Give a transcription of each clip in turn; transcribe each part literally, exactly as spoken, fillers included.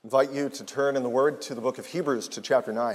invite you to turn in the Word to the book of Hebrews to chapter nine.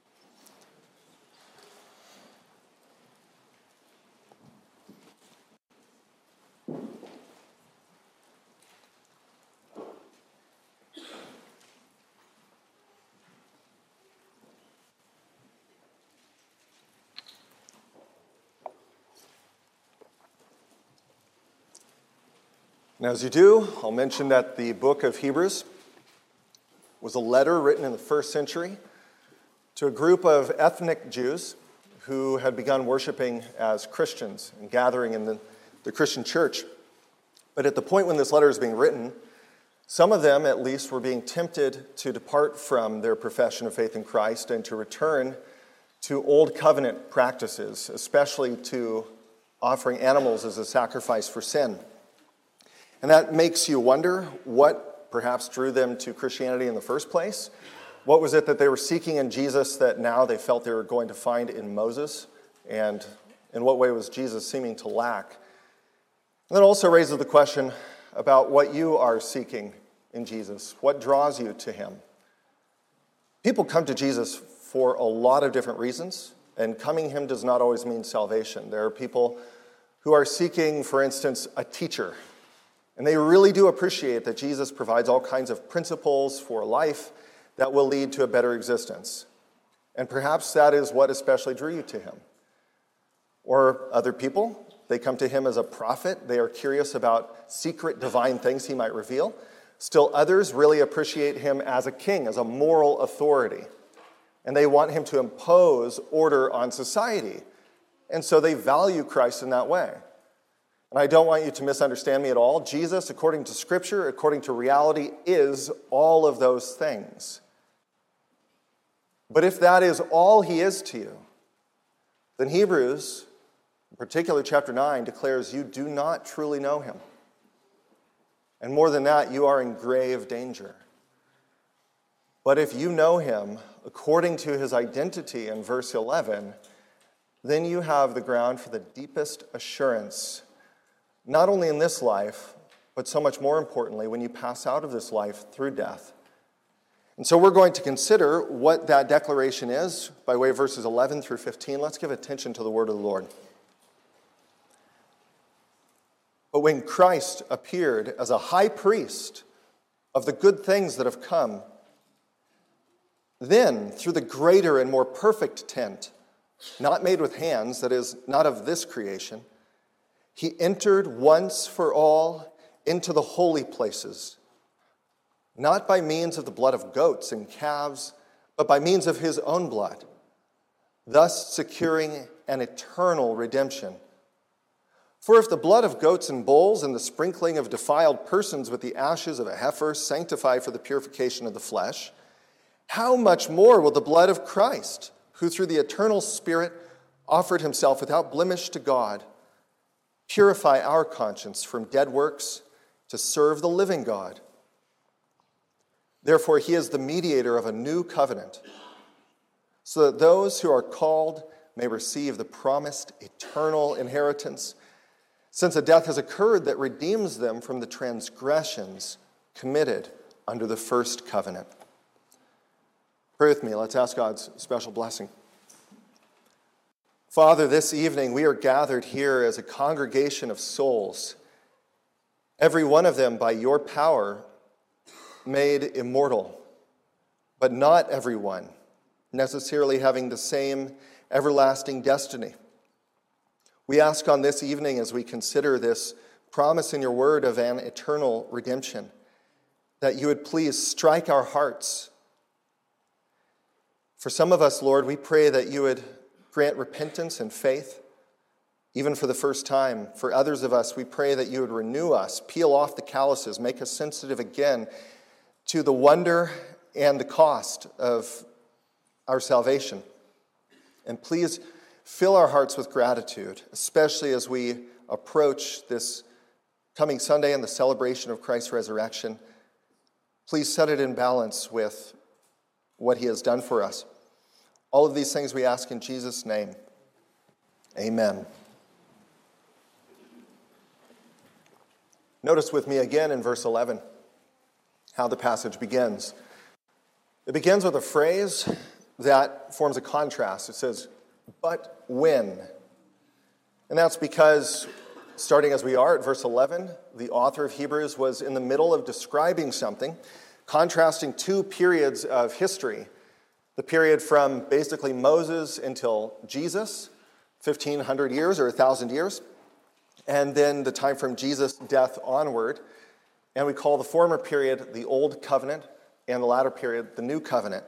And as you do, I'll mention that the book of Hebrews was a letter written in the first century to a group of ethnic Jews who had begun worshiping as Christians and gathering in the, the Christian church. But at the point when this letter is being written, some of them at least were being tempted to depart from their profession of faith in Christ and to return to old covenant practices, especially to offering animals as a sacrifice for sin. And that makes you wonder what perhaps drew them to Christianity in the first place. What was it that they were seeking in Jesus that now they felt they were going to find in Moses? And in what way was Jesus seeming to lack? And that also raises the question about what you are seeking in Jesus. What draws you to him? People come to Jesus for a lot of different reasons, and coming to him does not always mean salvation. There are people who are seeking, for instance, a teacher. And they really do appreciate that Jesus provides all kinds of principles for life that will lead to a better existence. And perhaps that is what especially drew you to him. Or other people, they come to him as a prophet. They are curious about secret divine things he might reveal. Still others really appreciate him as a king, as a moral authority. And they want him to impose order on society. And so they value Christ in that way. And I don't want you to misunderstand me at all. Jesus, according to Scripture, according to reality, is all of those things. But if that is all he is to you, then Hebrews, in particular chapter nine, declares you do not truly know him. And more than that, you are in grave danger. But if you know him according to his identity in verse eleven, then you have the ground for the deepest assurance, not only in this life, but so much more importantly, when you pass out of this life through death. And so we're going to consider what that declaration is by way of verses eleven through fifteen. Let's give attention to the word of the Lord. But when Christ appeared as a high priest of the good things that have come, then through the greater and more perfect tent, not made with hands, that is, not of this creation, he entered once for all into the holy places, not by means of the blood of goats and calves, but by means of his own blood, thus securing an eternal redemption. For if the blood of goats and bulls and the sprinkling of defiled persons with the ashes of a heifer sanctify for the purification of the flesh, how much more will the blood of Christ, who through the eternal Spirit offered himself without blemish to God, purify our conscience from dead works to serve the living God? Therefore, he is the mediator of a new covenant, so that those who are called may receive the promised eternal inheritance, since a death has occurred that redeems them from the transgressions committed under the first covenant. Pray with me. Let's ask God's special blessing. Father, this evening we are gathered here as a congregation of souls, every one of them by your power made immortal, but not everyone necessarily having the same everlasting destiny. We ask on this evening, as we consider this promise in your word of an eternal redemption, that you would please strike our hearts. For some of us, Lord, we pray that you would grant repentance and faith, even for the first time. For others of us, we pray that you would renew us, peel off the calluses, make us sensitive again to the wonder and the cost of our salvation. And please fill our hearts with gratitude, especially as we approach this coming Sunday and the celebration of Christ's resurrection. Please set it in balance with what he has done for us. All of these things we ask in Jesus' name. Amen. Notice with me again in verse eleven how the passage begins. It begins with a phrase that forms a contrast. It says, "but when." And that's because, starting as we are at verse eleven, the author of Hebrews was in the middle of describing something, contrasting two periods of history. The period from basically Moses until Jesus, fifteen hundred years or one thousand years, and then the time from Jesus' death onward. And we call the former period the Old Covenant, and the latter period the New Covenant.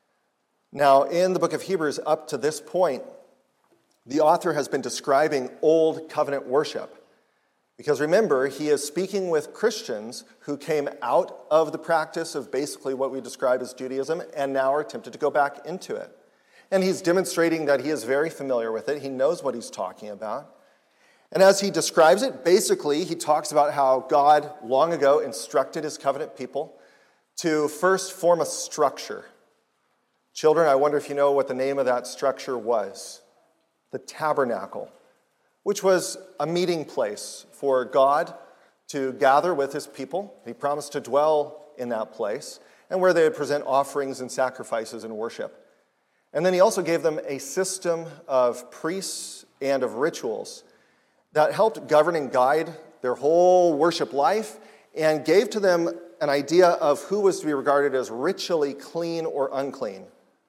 Now, in the book of Hebrews, up to this point, the author has been describing Old Covenant worship. Because remember, he is speaking with Christians who came out of the practice of basically what we describe as Judaism and now are tempted to go back into it. And he's demonstrating that he is very familiar with it. He knows what he's talking about. And as he describes it, basically, he talks about how God long ago instructed his covenant people to first form a structure. Children, I wonder if you know what the name of that structure was. The tabernacle, which was a meeting place for God to gather with his people. He promised to dwell in that place, and where they would present offerings and sacrifices and worship. And then he also gave them a system of priests and of rituals that helped govern and guide their whole worship life and gave to them an idea of who was to be regarded as ritually clean or unclean.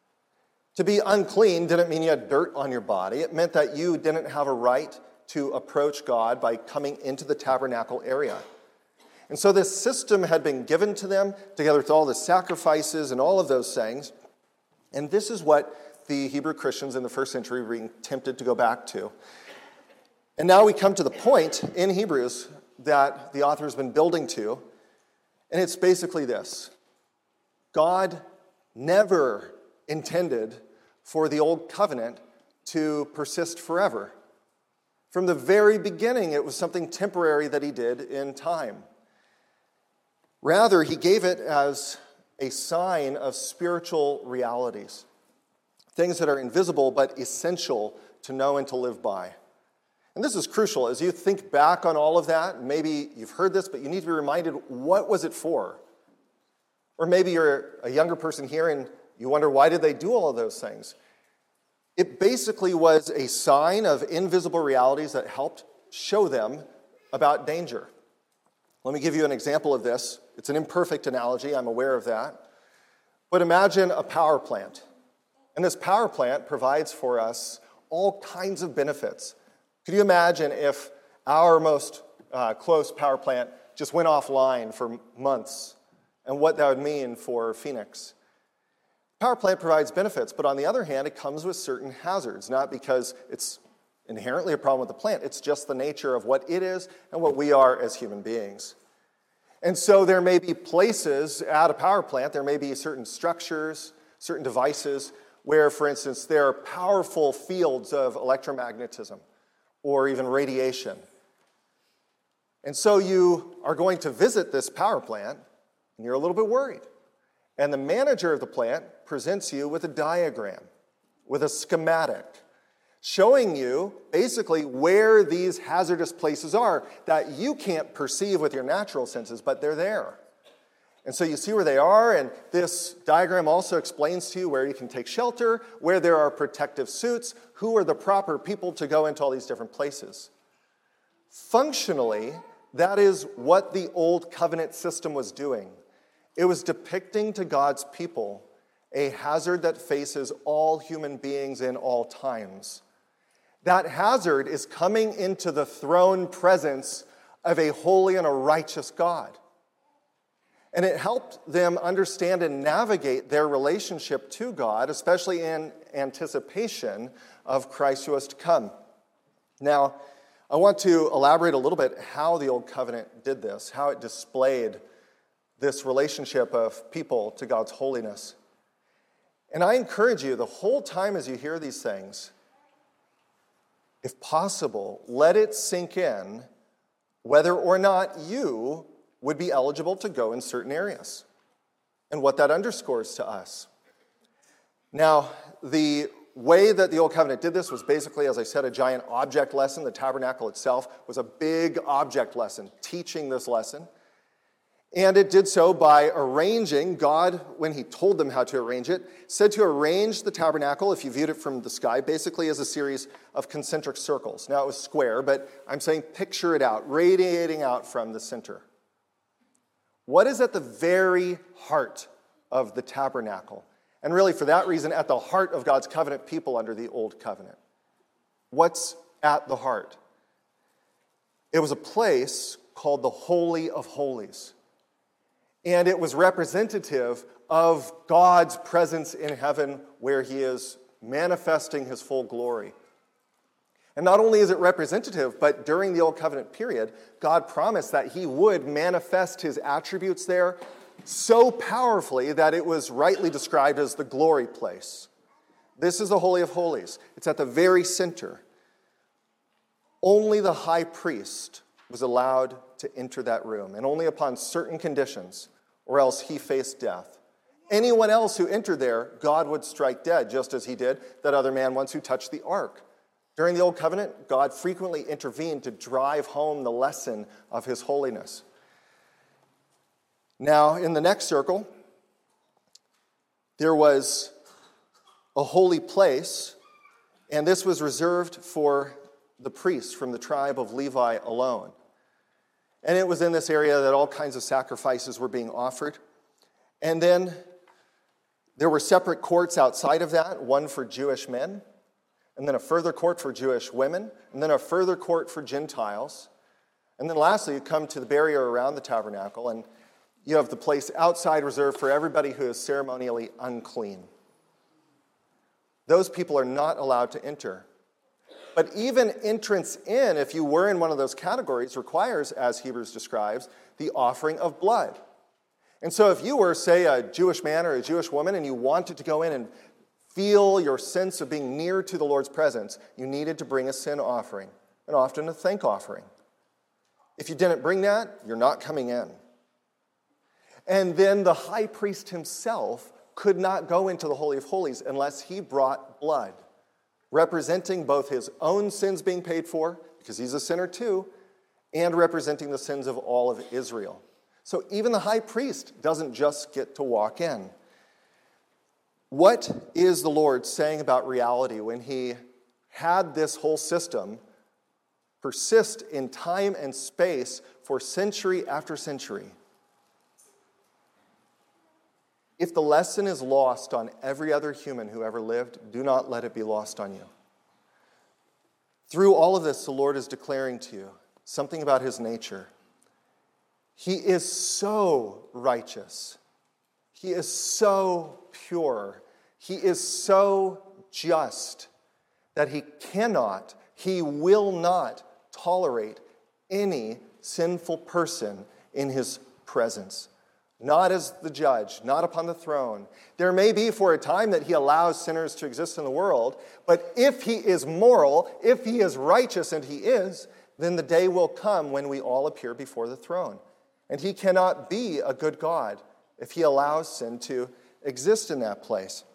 To be unclean didn't mean you had dirt on your body. It meant that you didn't have a right to approach God by coming into the tabernacle area. And so this system had been given to them, together with all the sacrifices and all of those things. And this is what the Hebrew Christians in the first century were being tempted to go back to. And now we come to the point in Hebrews that the author has been building to, and it's basically this. God never intended for the old covenant to persist forever. From the very beginning, it was something temporary that he did in time. Rather, he gave it as a sign of spiritual realities, things that are invisible but essential to know and to live by. And this is crucial. As you think back on all of that, maybe you've heard this, but you need to be reminded, what was it for? Or maybe you're a younger person here and you wonder, why did they do all of those things? It basically was a sign of invisible realities that helped show them about danger. Let me give you an example of this. It's an imperfect analogy, I'm aware of that. But imagine a power plant. And this power plant provides for us all kinds of benefits. Could you imagine if our most uh, close power plant just went offline for months, and what that would mean for Phoenix? Power plant provides benefits, but on the other hand, it comes with certain hazards, not because it's inherently a problem with the plant, it's just the nature of what it is and what we are as human beings. And so there may be places at a power plant, there may be certain structures, certain devices, where, for instance, there are powerful fields of electromagnetism or even radiation. And so you are going to visit this power plant, and you're a little bit worried. And the manager of the plant presents you with a diagram, with a schematic, showing you basically where these hazardous places are that you can't perceive with your natural senses, but they're there. And so you see where they are, and this diagram also explains to you where you can take shelter, where there are protective suits, who are the proper people to go into all these different places. Functionally, that is what the Old Covenant system was doing. It was depicting to God's people a hazard that faces all human beings in all times. That hazard is coming into the throne presence of a holy and a righteous God. And it helped them understand and navigate their relationship to God, especially in anticipation of Christ who was to come. Now, I want to elaborate a little bit how the Old Covenant did this, how it displayed this relationship of people to God's holiness. And I encourage you, the whole time as you hear these things, if possible, let it sink in whether or not you would be eligible to go in certain areas and what that underscores to us. Now, the way that the Old Covenant did this was basically, as I said, a giant object lesson. The tabernacle itself was a big object lesson, teaching this lesson. And it did so by arranging, God, when he told them how to arrange it, said to arrange the tabernacle, if you viewed it from the sky, basically as a series of concentric circles. Now it was square, but I'm saying picture it out, radiating out from the center. What is at the very heart of the tabernacle? And really, for that reason, at the heart of God's covenant people under the Old Covenant. What's at the heart? It was a place called the Holy of Holies. And it was representative of God's presence in heaven where he is manifesting his full glory. And not only is it representative, but during the Old Covenant period, God promised that he would manifest his attributes there so powerfully that it was rightly described as the glory place. This is the Holy of Holies. It's at the very center. Only the high priest was allowed to enter that room, and only upon certain conditions, or else he faced death. Anyone else who entered there, God would strike dead, just as he did that other man once who touched the ark. During the Old Covenant, God frequently intervened to drive home the lesson of his holiness. Now, in the next circle, there was a holy place, and this was reserved for the priests from the tribe of Levi alone. And it was in this area that all kinds of sacrifices were being offered. And then there were separate courts outside of that, one for Jewish men, and then a further court for Jewish women, and then a further court for Gentiles. And then lastly, you come to the barrier around the tabernacle, and you have the place outside reserved for everybody who is ceremonially unclean. Those people are not allowed to enter. But even entrance in, if you were in one of those categories, requires, as Hebrews describes, the offering of blood. And so if you were, say, a Jewish man or a Jewish woman, and you wanted to go in and feel your sense of being near to the Lord's presence, you needed to bring a sin offering, and often a thank offering. If you didn't bring that, you're not coming in. And then the high priest himself could not go into the Holy of Holies unless he brought blood, representing both his own sins being paid for, because he's a sinner too, and representing the sins of all of Israel. So even the high priest doesn't just get to walk in. What is the Lord saying about reality when he had this whole system persist in time and space for century after century? If the lesson is lost on every other human who ever lived, do not let it be lost on you. Through all of this, the Lord is declaring to you something about his nature. He is so righteous. He is so pure. He is so just that he cannot, he will not tolerate any sinful person in his presence. Not as the judge, not upon the throne. There may be for a time that he allows sinners to exist in the world, but if he is moral, if he is righteous, and he is, then the day will come when we all appear before the throne. And he cannot be a good God if he allows sin to exist in that place.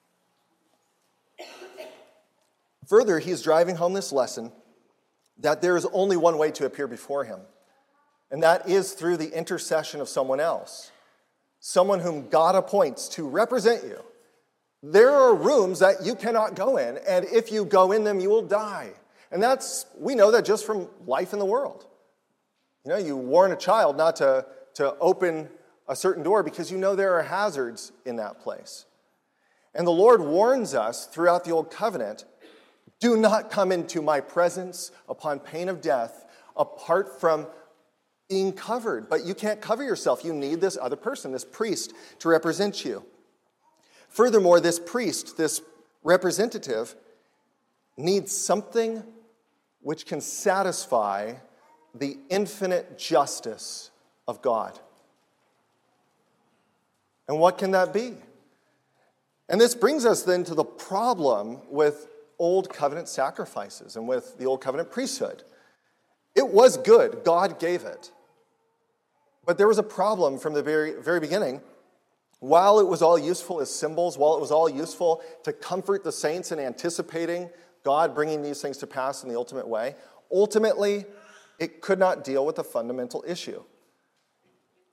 Further, he's driving home this lesson that there is only one way to appear before him, and that is through the intercession of someone else. Someone whom God appoints to represent you. There are rooms that you cannot go in, and if you go in them, you will die. And that's, we know that just from life in the world. You know, you warn a child not to, to open a certain door because you know there are hazards in that place. And the Lord warns us throughout the Old Covenant, do not come into my presence upon pain of death apart from being covered. But you can't cover yourself. You need this other person, this priest, to represent you. Furthermore, this priest, this representative, needs something which can satisfy the infinite justice of God. And what can that be? And this brings us then to the problem with Old Covenant sacrifices and with the Old Covenant priesthood. It was good. God gave it. But there was a problem from the very, very beginning. While it was all useful as symbols, while it was all useful to comfort the saints in anticipating God bringing these things to pass in the ultimate way, ultimately, it could not deal with the fundamental issue.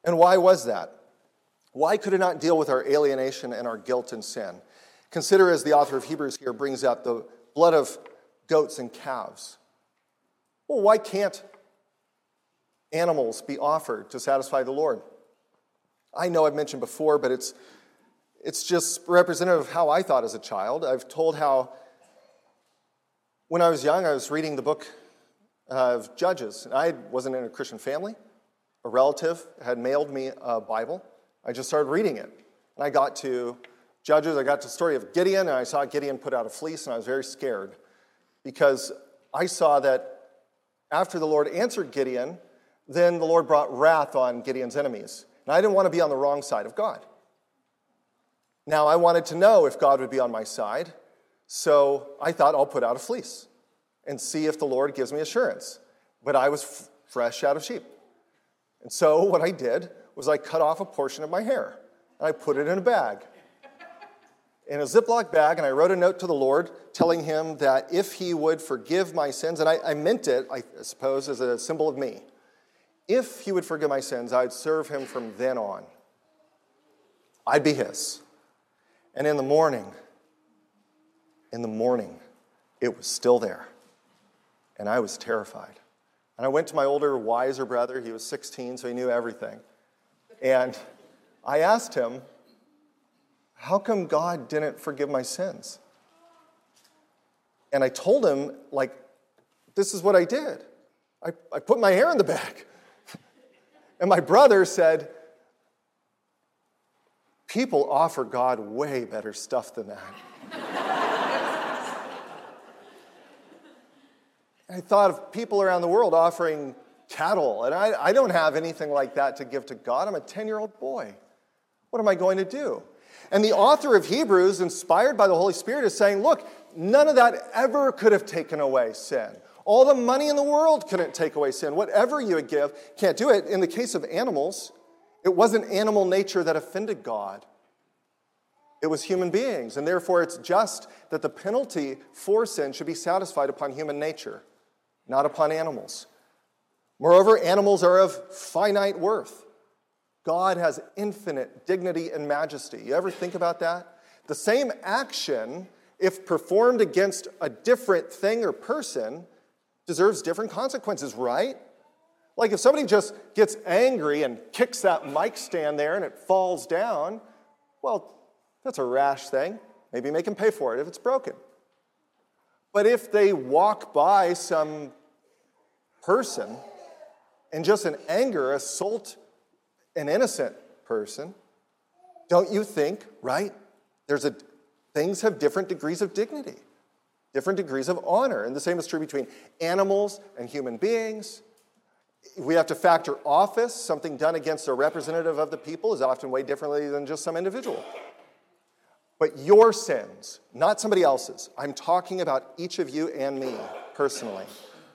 And why was that? Why could it not deal with our alienation and our guilt and sin? Consider, as the author of Hebrews here brings up, the blood of goats and calves. Well, why can't animals be offered to satisfy the Lord? I know I've mentioned before, but it's it's just representative of how I thought as a child. I've told how when I was young, I was reading the book of Judges. I wasn't in a Christian family. A relative had mailed me a Bible. I just started reading it. And I got to Judges, I got to the story of Gideon, and I saw Gideon put out a fleece, and I was very scared because I saw that after the Lord answered Gideon, then the Lord brought wrath on Gideon's enemies. And I didn't want to be on the wrong side of God. Now, I wanted to know if God would be on my side, so I thought I'll put out a fleece and see if the Lord gives me assurance. But I was f- fresh out of sheep. And so what I did was I cut off a portion of my hair, and I put it in a bag, in a Ziploc bag, and I wrote a note to the Lord telling him that if he would forgive my sins, and I, I meant it, I suppose, as a symbol of me. If he would forgive my sins, I'd serve him from then on. I'd be his. And in the morning, in the morning, it was still there. And I was terrified. And I went to my older, wiser brother. He was sixteen, so he knew everything. And I asked him, how come God didn't forgive my sins? And I told him, like, this is what I did. I, I put my hair in the bag. And my brother said, people offer God way better stuff than that. I thought of people around the world offering cattle, and I, I don't have anything like that to give to God. I'm a ten-year-old boy. What am I going to do? And the author of Hebrews, inspired by the Holy Spirit, is saying, look, none of that ever could have taken away sin. All the money in the world couldn't take away sin. Whatever you would give can't do it. In the case of animals, it wasn't animal nature that offended God. It was human beings, and therefore it's just that the penalty for sin should be satisfied upon human nature, not upon animals. Moreover, animals are of finite worth. God has infinite dignity and majesty. You ever think about that? The same action, if performed against a different thing or person, deserves different consequences, right? Like if somebody just gets angry and kicks that mic stand there and it falls down, well, that's a rash thing. Maybe make them pay for it if it's broken. But if they walk by some person and just in anger assault an innocent person, don't you think, right? There's a things have different degrees of dignity, different degrees of honor. And the same is true between animals and human beings. We have to factor office. Something done against a representative of the people is often weighed differently than just some individual. But your sins, not somebody else's. I'm talking about each of you and me personally.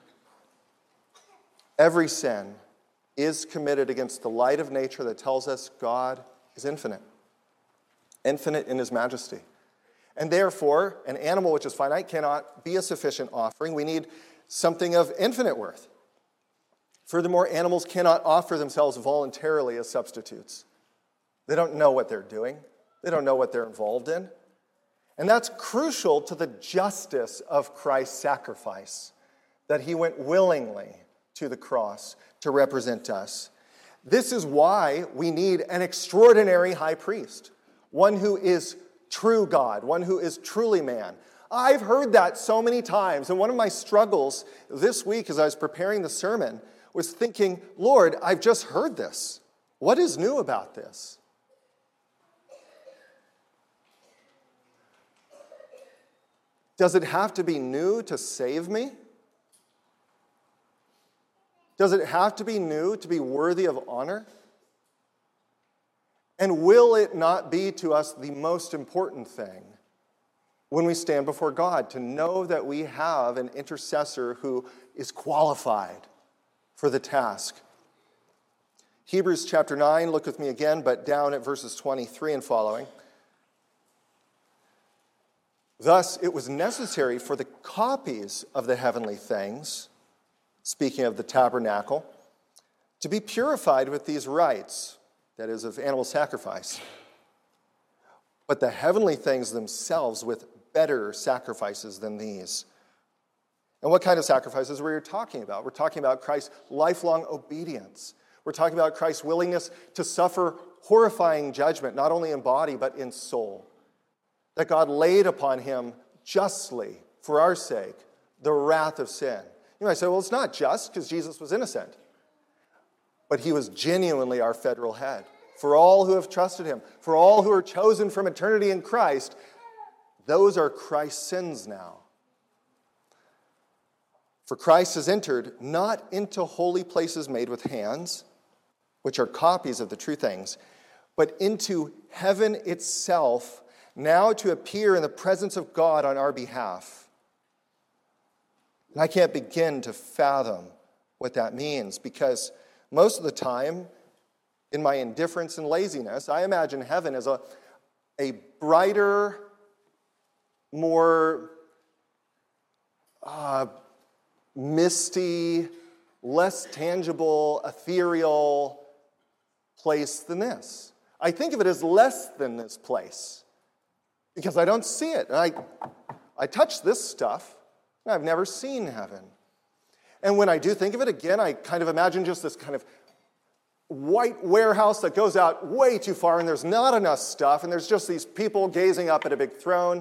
Every sin is committed against the light of nature that tells us God is infinite, infinite in his majesty. And therefore, an animal which is finite cannot be a sufficient offering. We need something of infinite worth. Furthermore, animals cannot offer themselves voluntarily as substitutes. They don't know what they're doing. They don't know what they're involved in. And that's crucial to the justice of Christ's sacrifice, that he went willingly to the cross to represent us. This is why we need an extraordinary high priest, one who is true God, one who is truly man. I've heard that so many times, and one of my struggles this week as I was preparing the sermon was thinking, Lord, I've just heard this. What is new about this? Does it have to be new to save me? Does it have to be new to be worthy of honor? And will it not be to us the most important thing when we stand before God, to know that we have an intercessor who is qualified for the task? Hebrews chapter nine, look with me again, but down at verses twenty-three and following. Thus, it was necessary for the copies of the heavenly things, speaking of the tabernacle, to be purified with these rites. that is, of animal sacrifice, but the heavenly things themselves with better sacrifices than these. And what kind of sacrifices were you talking about? We're talking about Christ's lifelong obedience. We're talking about Christ's willingness to suffer horrifying judgment, not only in body, but in soul. That God laid upon him justly, for our sake, the wrath of sin. You might say, well, it's not just because Jesus was innocent. But he was genuinely our federal head. For all who have trusted him, for all who are chosen from eternity in Christ, those are Christ's sins now. For Christ has entered not into holy places made with hands, which are copies of the true things, but into heaven itself, now to appear in the presence of God on our behalf. And I can't begin to fathom what that means, because most of the time, in my indifference and laziness, I imagine heaven as a, a brighter, more uh, misty, less tangible, ethereal place than this. I think of it as less than this place because I don't see it. And I, I touch this stuff, and I've never seen heaven. And when I do think of it again, I kind of imagine just this kind of white warehouse that goes out way too far, and there's not enough stuff, and there's just these people gazing up at a big throne.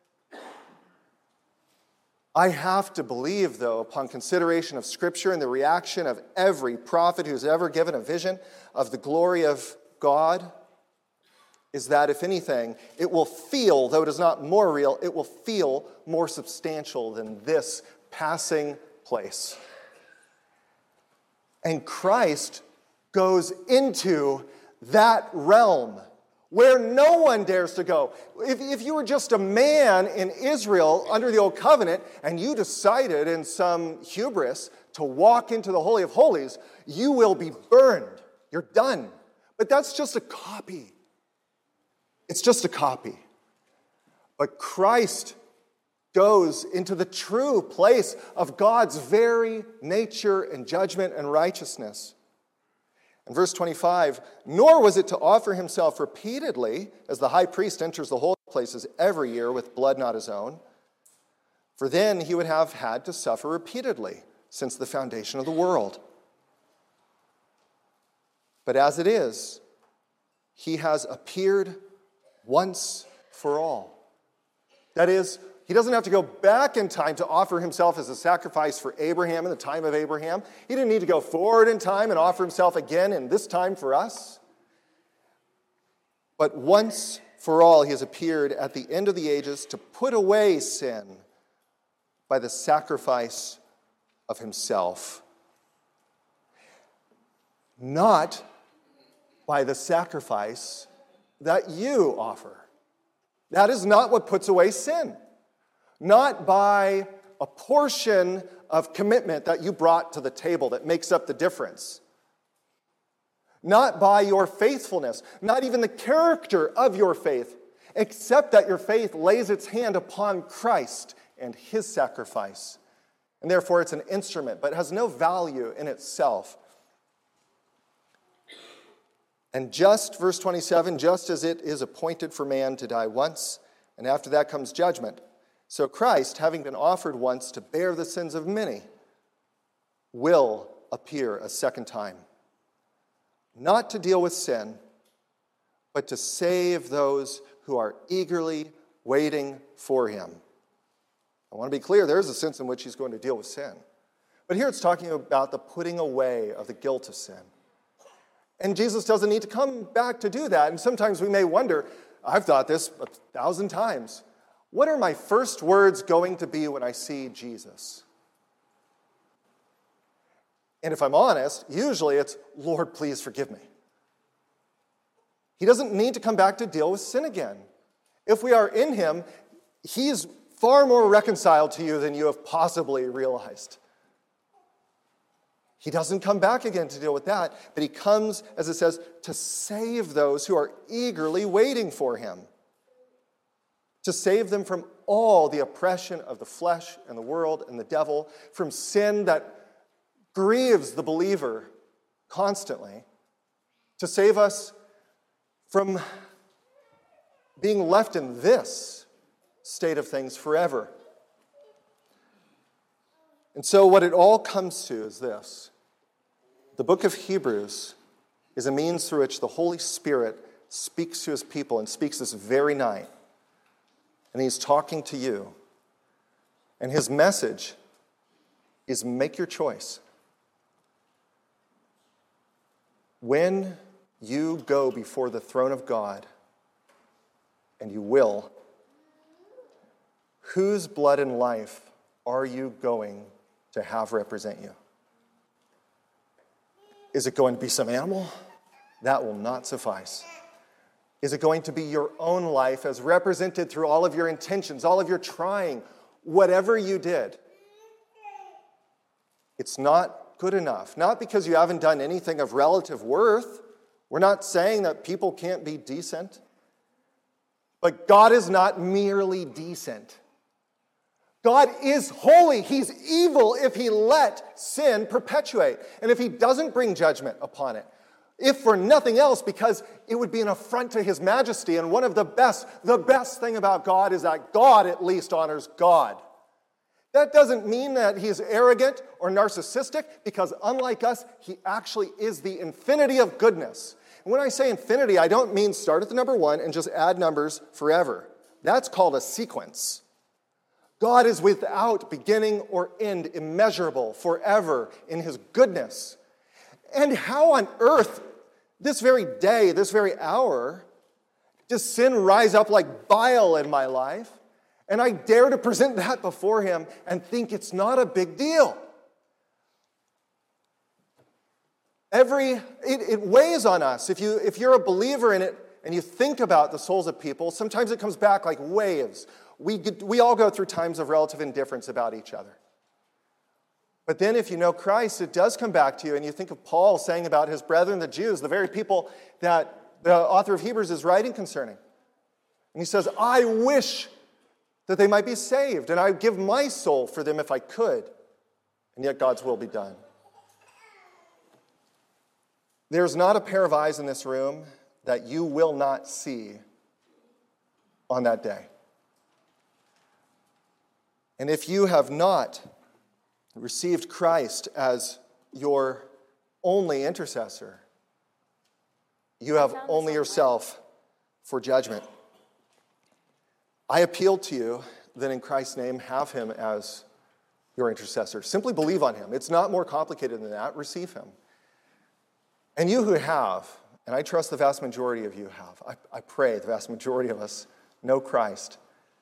I have to believe, though, upon consideration of Scripture and the reaction of every prophet who's ever given a vision of the glory of God, is that, if anything, it will feel, though it is not more real, it will feel more substantial than this passing place. And Christ goes into that realm where no one dares to go. If, if you were just a man in Israel under the Old Covenant and you decided in some hubris to walk into the Holy of Holies, you will be burned. You're done. But that's just a copy. It's just a copy. But Christ goes into the true place of God's very nature and judgment and righteousness. In verse twenty-five, nor was it to offer himself repeatedly, as the high priest enters the holy places every year with blood not his own, for then he would have had to suffer repeatedly since the foundation of the world. But as it is, he has appeared once for all. That is, he doesn't have to go back in time to offer himself as a sacrifice for Abraham in the time of Abraham. He didn't need to go forward in time and offer himself again in this time for us. But once for all, he has appeared at the end of the ages to put away sin by the sacrifice of himself. Not by the sacrifice that you offer. That is not what puts away sin. Not by a portion of commitment that you brought to the table that makes up the difference. Not by your faithfulness, not even the character of your faith, except that your faith lays its hand upon Christ and his sacrifice. And therefore it's an instrument, but has no value in itself. And just, verse twenty-seven, just as it is appointed for man to die once, and after that comes judgment, so Christ, having been offered once to bear the sins of many, will appear a second time, not to deal with sin, but to save those who are eagerly waiting for him. I want to be clear, there is a sense in which he's going to deal with sin. But here it's talking about the putting away of the guilt of sin. And Jesus doesn't need to come back to do that. And sometimes we may wonder, I've thought this a thousand times, what are my first words going to be when I see Jesus? And if I'm honest, usually it's, Lord, please forgive me. He doesn't need to come back to deal with sin again. If we are in him, he is far more reconciled to you than you have possibly realized. He doesn't come back again to deal with that, but he comes, as it says, to save those who are eagerly waiting for him. To save them from all the oppression of the flesh and the world and the devil, from sin that grieves the believer constantly, to save us from being left in this state of things forever. And so what it all comes to is this. The book of Hebrews is a means through which the Holy Spirit speaks to his people and speaks this very night. And he's talking to you. And his message is make your choice. When you go before the throne of God, and you will, whose blood and life are you going to have represent you? Is it going to be some animal? That will not suffice. Is it going to be your own life as represented through all of your intentions, all of your trying, whatever you did? It's not good enough. Not because you haven't done anything of relative worth. We're not saying that people can't be decent. But God is not merely decent. God is holy. He's evil if he let sin perpetuate and if he doesn't bring judgment upon it. If for nothing else, because it would be an affront to his majesty. And one of the best, the best thing about God is that God at least honors God. That doesn't mean that he's arrogant or narcissistic, because unlike us, he actually is the infinity of goodness. And when I say infinity, I don't mean start at the number one and just add numbers forever. That's called a sequence. God is without beginning or end, immeasurable, forever in his goodness. And how on earth, this very day, this very hour, does sin rise up like bile in my life? And I dare to present that before him and think it's not a big deal. Every, it, it weighs on us. If, you, if you're a believer in it and you think about the souls of people, sometimes it comes back like waves. We, we all go through times of relative indifference about each other. But then if you know Christ, it does come back to you, and you think of Paul saying about his brethren, the Jews, the very people that the author of Hebrews is writing concerning. And he says, I wish that they might be saved, and I would give my soul for them if I could, and yet God's will be done. There's not a pair of eyes in this room that you will not see on that day. And if you have not received Christ as your only intercessor, you have only yourself for judgment. I appeal to you that in Christ's name, have him as your intercessor. Simply believe on him. It's not more complicated than that. Receive him. And you who have, and I trust the vast majority of you have, I, I pray the vast majority of us know Christ,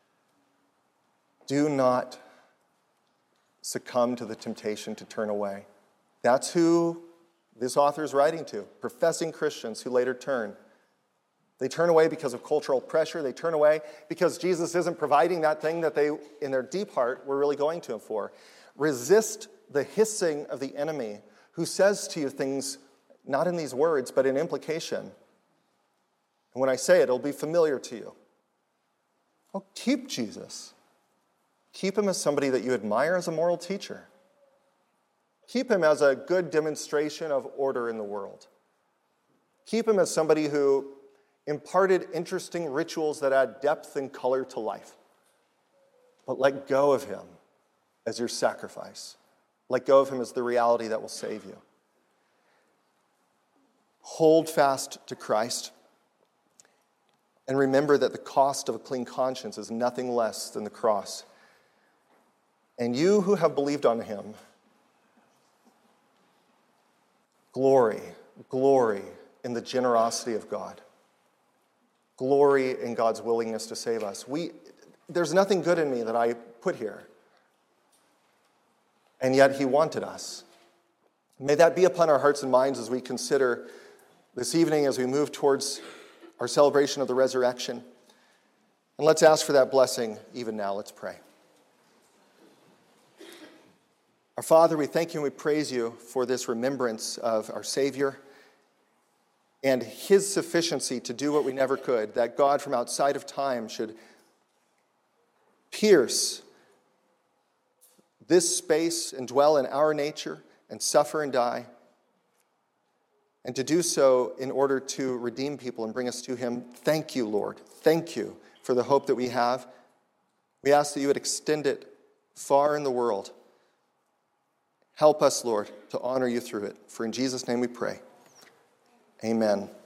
do not succumb to the temptation to turn away. That's who this author is writing to, professing Christians who later turn. They turn away because of cultural pressure. They turn away because Jesus isn't providing that thing that they, in their deep heart, were really going to him for. Resist the hissing of the enemy who says to you things, not in these words, but in implication. And when I say it, it'll be familiar to you. Oh, keep Jesus. Keep him as somebody that you admire as a moral teacher. Keep him as a good demonstration of order in the world. Keep him as somebody who imparted interesting rituals that add depth and color to life. But let go of him as your sacrifice. Let go of him as the reality that will save you. Hold fast to Christ. And remember that the cost of a clean conscience is nothing less than the cross. And you who have believed on him, glory, glory in the generosity of God. Glory in God's willingness to save us. We, there's nothing good in me that I put here. And yet he wanted us. May that be upon our hearts and minds as we consider this evening, as we move towards our celebration of the resurrection. And let's ask for that blessing even now. Let's pray. Our Father, we thank you and we praise you for this remembrance of our Savior and his sufficiency to do what we never could, that God from outside of time should pierce this space and dwell in our nature and suffer and die, and to do so in order to redeem people and bring us to him. Thank you, Lord. Thank you for the hope that we have. We ask that you would extend it far in the world. Help us, Lord, to honor you through it. For in Jesus' name we pray. Amen.